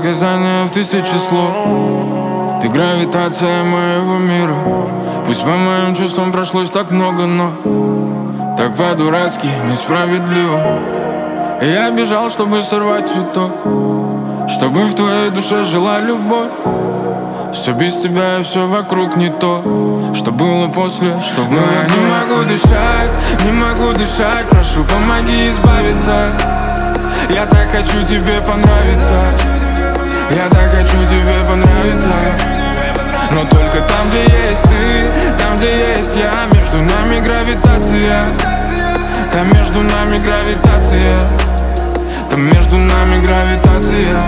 сказания в 1000 слов. Ты гравитация моего мира. Пусть по моим чувствам прошлось так много, но так по-дурацки, несправедливо. И я бежал, чтобы сорвать цветок, чтобы в твоей душе жила любовь. Все без тебя и все вокруг не то, что было после, что было. Но я не могу дышать, прошу, помоги избавиться. Я так хочу тебе понравиться, я так хочу тебе понравиться. Но только там, где есть ты, там, где есть я. Между нами гравитация, там между нами гравитация, там между нами гравитация.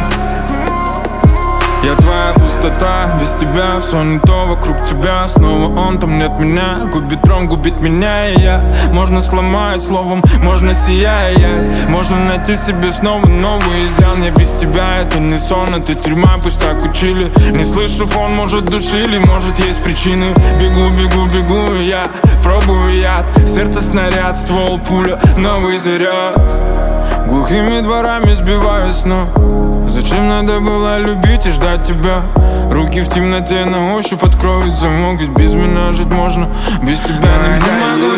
Я твоя пустота, без тебя все не то вокруг тебя. Снова он, там нет меня, губит трон, губит меня и я. Можно сломать словом, можно сияя. Можно найти себе снова новый изъян. Я без тебя, это не сон, это тюрьма, пусть так учили. Не слышу фон, может душили, может есть причины. Бегу, бегу, бегу, и я пробую яд. Сердце снаряд, ствол, пуля, новый заряд. Глухими дворами сбиваюсь с ног. Зачем надо было любить и ждать тебя? Руки в темноте на ощупь откроют замок. Ведь без меня жить можно, без тебя нельзя.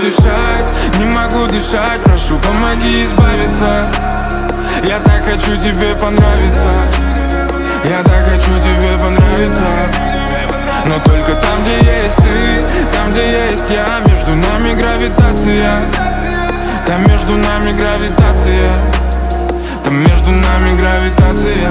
Не могу дышать, прошу, помоги избавиться. Я так хочу тебе понравиться, я так хочу тебе понравиться. Но только там, где есть ты, там, где есть я. Между нами гравитация, там между нами гравитация, там между нами гравитация.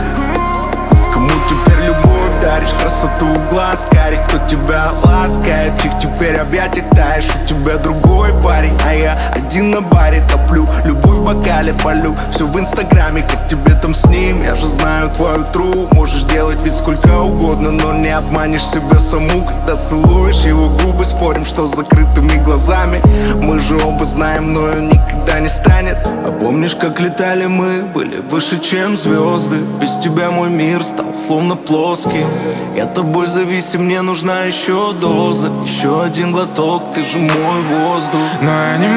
Кому теперь любовь даришь, красоту глаз карих? Кто тебя ласкает, в чьих теперь объятиях таешь? У тебя другой парень, а я один на баре топлю. Любовь в бокале полю, все в инстаграме, как тебе там с ним. Я же знаю твою тру, можешь делать ведь сколько угодно, но не обманешь себя саму, когда целуешь его губы. Спорим, что с закрытыми глазами мы же оба знаем, но никогда не станет. А помнишь, как летали мы, были выше, чем звезды? Без тебя мой мир стал словно плоский. Я тобой зависим, мне нужна еще доза, еще один глоток, ты же мой воздух. Но я не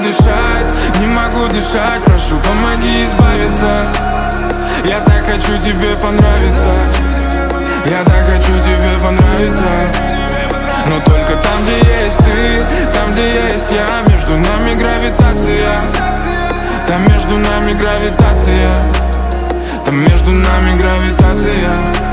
могу дышать, прошу, помоги избавиться. Я так хочу тебе понравиться, я так хочу тебе понравиться. Но только там, где есть ты, там, где есть я. Между нами гравитация, там между нами гравитация, там между нами гравитация.